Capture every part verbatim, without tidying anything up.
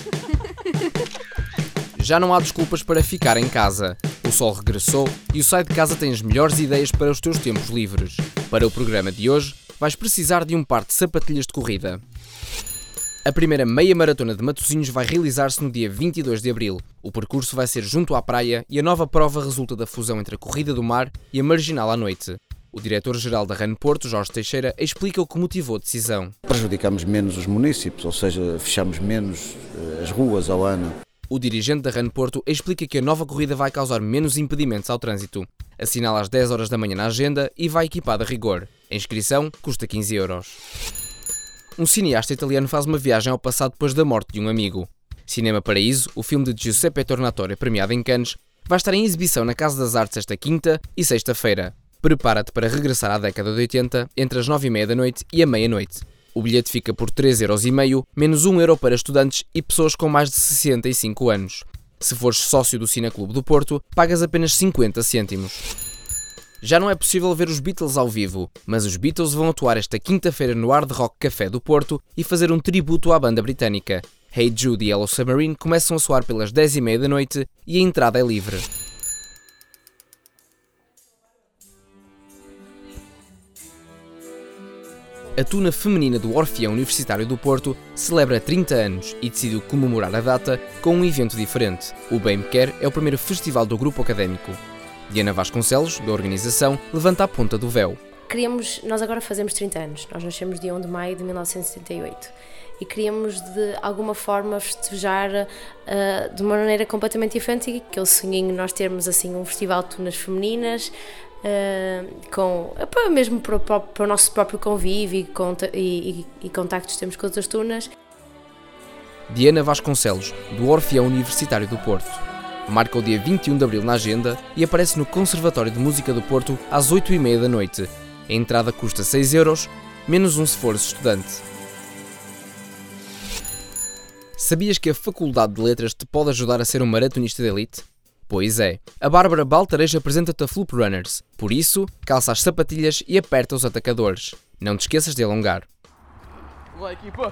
Já não há desculpas para ficar em casa. O sol regressou e o Sai de Casa tem as melhores ideias para os teus tempos livres. Para o programa de hoje, vais precisar de um par de sapatilhas de corrida. A primeira meia maratona de Matosinhos vai realizar-se no dia vinte e dois de abril. O percurso vai ser junto à praia e a nova prova resulta da fusão entre a corrida do mar e a marginal à noite. O diretor-geral da Run Porto, Jorge Teixeira, explica o que motivou a decisão. Prejudicamos menos os municípios, ou seja, fechamos menos as ruas ao ano. O dirigente da Run Porto explica que a nova corrida vai causar menos impedimentos ao trânsito. Assinala às dez horas da manhã na agenda e vai equipada a rigor. A inscrição custa quinze euros. Um cineasta italiano faz uma viagem ao passado depois da morte de um amigo. Cinema Paraíso, o filme de Giuseppe Tornatore, premiado em Cannes, vai estar em exibição na Casa das Artes esta quinta e sexta-feira. Prepara-te para regressar à década de oitenta entre as nove e meia da noite e a meia-noite. O bilhete fica por três euros e meio, menos um euro para estudantes e pessoas com mais de sessenta e cinco anos. Se fores sócio do Cineclube do Porto, pagas apenas cinquenta cêntimos. Já não é possível ver os Beatles ao vivo, mas os Beatles vão atuar esta quinta-feira no Hard Rock Café do Porto e fazer um tributo à banda britânica. Hey Jude e Yellow Submarine começam a soar pelas dez e meia da noite e a entrada é livre. A Tuna Feminina do Orfeão Universitário do Porto celebra trinta anos e decidiu comemorar a data com um evento diferente. O Bem Me Quer é o primeiro festival do grupo académico. Diana Vasconcelos, da organização, levanta a ponta do véu. Queríamos, nós agora fazemos trinta anos, nós nascemos dia um de maio de mil novecentos e setenta e oito e queríamos de alguma forma festejar uh, de uma maneira completamente diferente e aquele sonhinho nós termos assim um festival de tunas femininas uh, com, uh, mesmo para o, para o nosso próprio convívio e, conta, e, e, e contactos que temos com outras tunas. Diana Vasconcelos, do Orfeão Universitário do Porto. Marca o dia vinte e um de abril na agenda e aparece no Conservatório de Música do Porto às oito e meia da noite. A entrada custa seis euros, menos um se fores estudante. Sabias que a Faculdade de Letras te pode ajudar a ser um maratonista de elite? Pois é, a Bárbara Baltarejo apresenta-te a Floop Runners. Por isso, calça as sapatilhas e aperta os atacadores. Não te esqueças de alongar. Vai, equipa!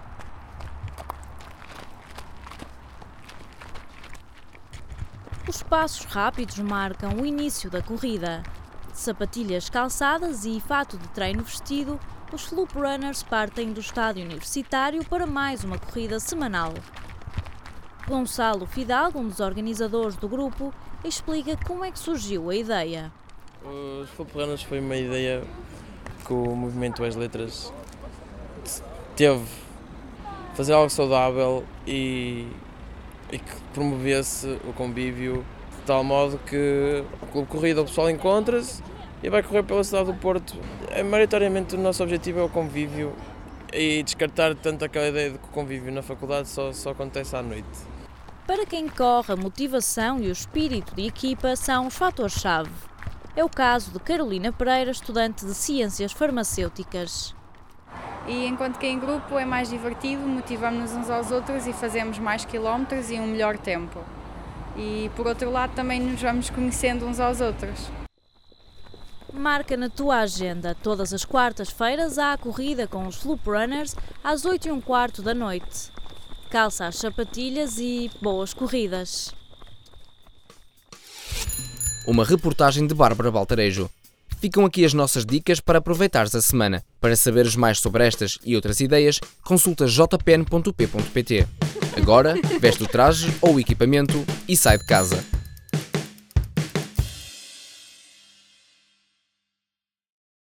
Os passos rápidos marcam o início da corrida. De sapatilhas calçadas e fato de treino vestido, os Floop Runners partem do estádio universitário para mais uma corrida semanal. Gonçalo Fidalgo, um dos organizadores do grupo, explica como é que surgiu a ideia. Os Floop Runners foi uma ideia que o Movimento às Letras teve, fazer algo saudável e e que promovesse o convívio de tal modo que o Clube de Corrida, o pessoal encontra-se e vai correr pela cidade do Porto. É, maioritariamente o nosso objetivo é o convívio e descartar tanto aquela ideia de que o convívio na faculdade só, só acontece à noite. Para quem corre, a motivação e o espírito de equipa são os fatores-chave. É o caso de Carolina Pereira, estudante de Ciências Farmacêuticas. E enquanto que em grupo é mais divertido, motivamos-nos uns aos outros e fazemos mais quilómetros e um melhor tempo. E por outro lado também nos vamos conhecendo uns aos outros. Marca na tua agenda, todas as quartas-feiras há a corrida com os Floop Runners às oito e um quarto da noite. Calça as sapatilhas e boas corridas. Uma reportagem de Bárbara Baltarejo. Ficam aqui as nossas dicas para aproveitares a semana. Para saberes mais sobre estas e outras ideias, consulta j p n ponto p ponto p t. Agora, veste o traje ou o equipamento e sai de casa.